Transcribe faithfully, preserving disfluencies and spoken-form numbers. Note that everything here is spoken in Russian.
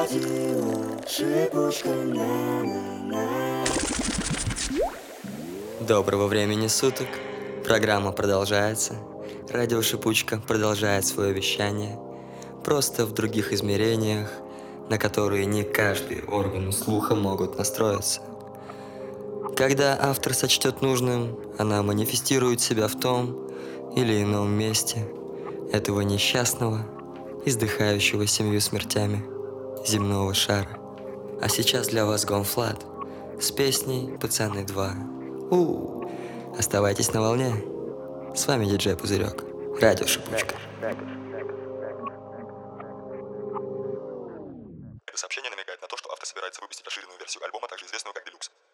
радио, шипучка на на. Доброго времени суток. Программа продолжается. Радио Шипучка продолжает свое вещание. Просто в других измерениях, на которые не каждый орган слуха могут настроиться. Когда автор сочтет нужным, она манифестирует себя в том или ином месте этого несчастного, издыхающего семью смертями земного шара. А сейчас для вас Гонфлат с песней «Пацаны два». У, оставайтесь на волне. С вами диджей Пузырек. Радио Шипучка. Это сообщение намекает на то, что автор собирается выпустить расширенную версию альбома, также известного как «Делюкс».